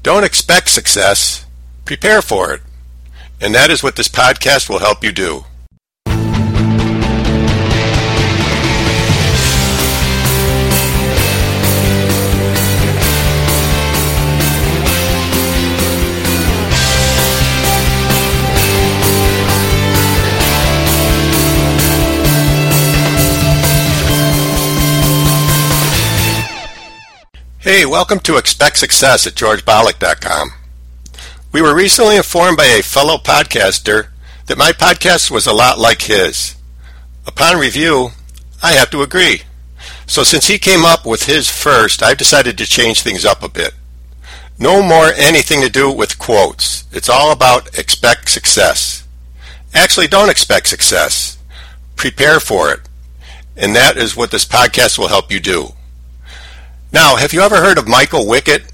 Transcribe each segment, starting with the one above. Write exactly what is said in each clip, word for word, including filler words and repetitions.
Don't expect success, prepare for it. And that is what this podcast will help you do. Hey, welcome to Expect Success at george bollock dot com. We were recently informed by a fellow podcaster that my podcast was a lot like his. Upon review, I have to agree. So since he came up with his first, I've decided to change things up a bit. No more anything to do with quotes. It's all about expect success. Actually, don't expect success. Prepare for it. And that is what this podcast will help you do. Now, have you ever heard of Michael Wickett?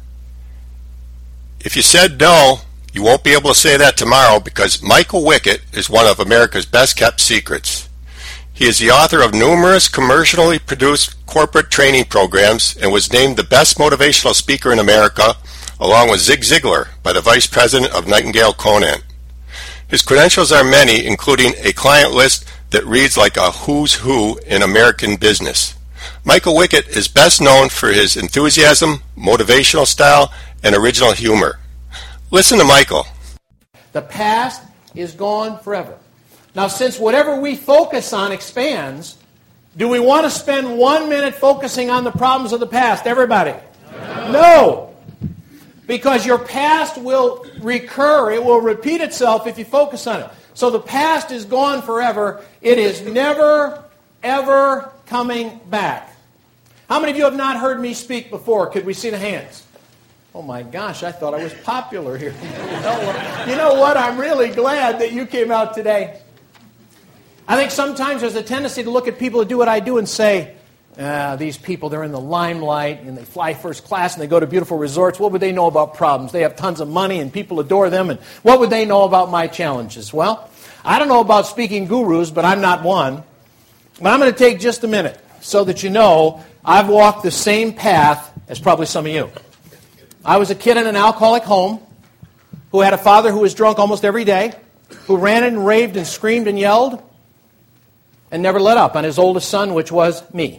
If you said no, you won't be able to say that tomorrow because Michael Wickett is one of America's best-kept secrets. He is the author of numerous commercially produced corporate training programs and was named the best motivational speaker in America, along with Zig Ziglar, by the Vice President of Nightingale Conant. His credentials are many, including a client list that reads like a who's who in American business. Michael Wickett is best known for his enthusiasm, motivational style, and original humor. Listen to Michael. The past is gone forever. Now, since whatever we focus on expands, do we want to spend one minute focusing on the problems of the past? Everybody? No. No. Because your past will recur. It will repeat itself if you focus on it. So the past is gone forever. It is never, ever coming back. How many of you have not heard me speak before? Could we see the hands? Oh my gosh, I thought I was popular here. You know what? You know what? I'm really glad that you came out today. I think sometimes there's a tendency to look at people who do what I do and say, ah, these people, they're in the limelight and they fly first class and they go to beautiful resorts. What would they know about problems? They have tons of money and people adore them. And what would they know about my challenges? Well, I don't know about speaking gurus, but I'm not one. But I'm going to take just a minute so that you know I've walked the same path as probably some of you. I was a kid in an alcoholic home who had a father who was drunk almost every day, who ran and raved and screamed and yelled and never let up on his oldest son, which was me.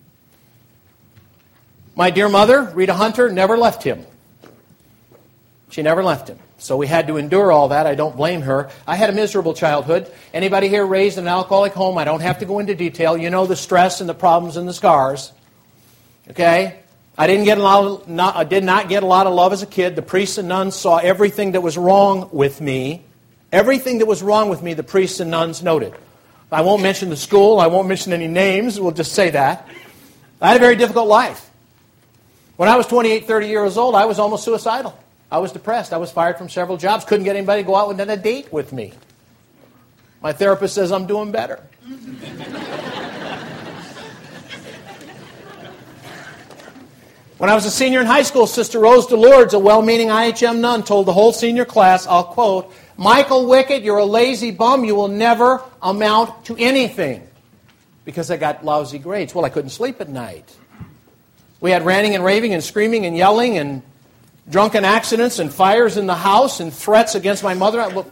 My dear mother, Rita Hunter, never left him. She never left him. So we had to endure all that. I don't blame her. I had a miserable childhood. Anybody here raised in an alcoholic home? I don't have to go into detail. You know the stress and the problems and the scars. Okay? I didn't get a lot of, not, I did not get a lot of love as a kid. The priests and nuns saw everything that was wrong with me. Everything that was wrong with me, the priests and nuns noted. I won't mention the school. I won't mention any names. We'll just say that. I had a very difficult life. When I was twenty-eight, thirty years old, I was almost suicidal. I was depressed. I was fired from several jobs. Couldn't get anybody to go out on a date with me. My therapist says I'm doing better. When I was a senior in high school, Sister Rose DeLourdes, a well-meaning I H M nun, told the whole senior class, I'll quote, Michael Wickett, you're a lazy bum. You will never amount to anything. Because I got lousy grades. Well, I couldn't sleep at night. We had ranting and raving and screaming and yelling and drunken accidents and fires in the house and threats against my mother. Well,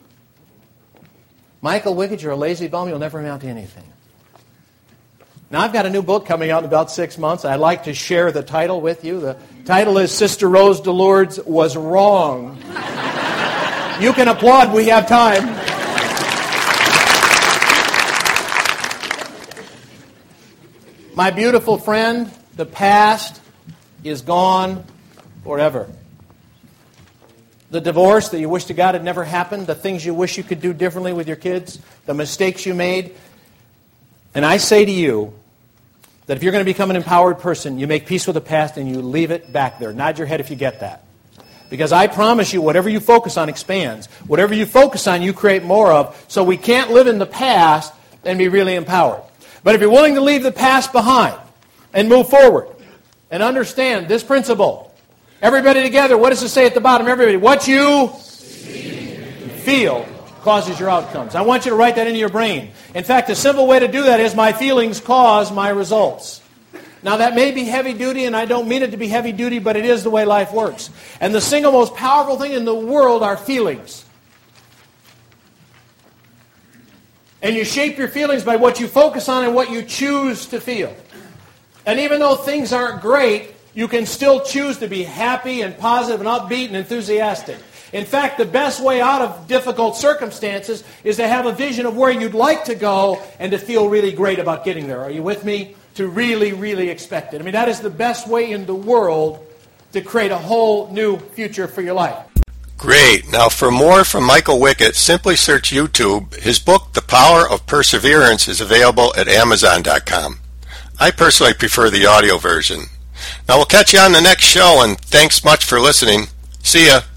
Michael Wickett, you're a lazy bum. You'll never amount to anything. Now, I've got a new book coming out in about six months. I'd like to share the title with you. The title is Sister Rose DeLourdes Was Wrong. You can applaud. We have time. My beautiful friend, the past is gone forever. The divorce that you wish to God had never happened, the things you wish you could do differently with your kids, the mistakes you made. And I say to you that if you're going to become an empowered person, you make peace with the past and you leave it back there. Nod your head if you get that. Because I promise you, whatever you focus on expands. Whatever you focus on, you create more of. So we can't live in the past and be really empowered. But if you're willing to leave the past behind and move forward and understand this principle, everybody together, what does it say at the bottom? Everybody, what you feel causes your outcomes. I want you to write that into your brain. In fact, a simple way to do that is my feelings cause my results. Now, that may be heavy duty, and I don't mean it to be heavy duty, but it is the way life works. And the single most powerful thing in the world are feelings. And you shape your feelings by what you focus on and what you choose to feel. And even though things aren't great, you can still choose to be happy and positive and upbeat and enthusiastic. In fact, the best way out of difficult circumstances is to have a vision of where you'd like to go and to feel really great about getting there. Are you with me? To really, really expect it. I mean, that is the best way in the world to create a whole new future for your life. Great. Now, for more from Michael Wickett, simply search YouTube. His book, The Power of Perseverance, is available at amazon dot com. I personally prefer the audio version. Now, we'll catch you on the next show, and thanks much for listening. See ya.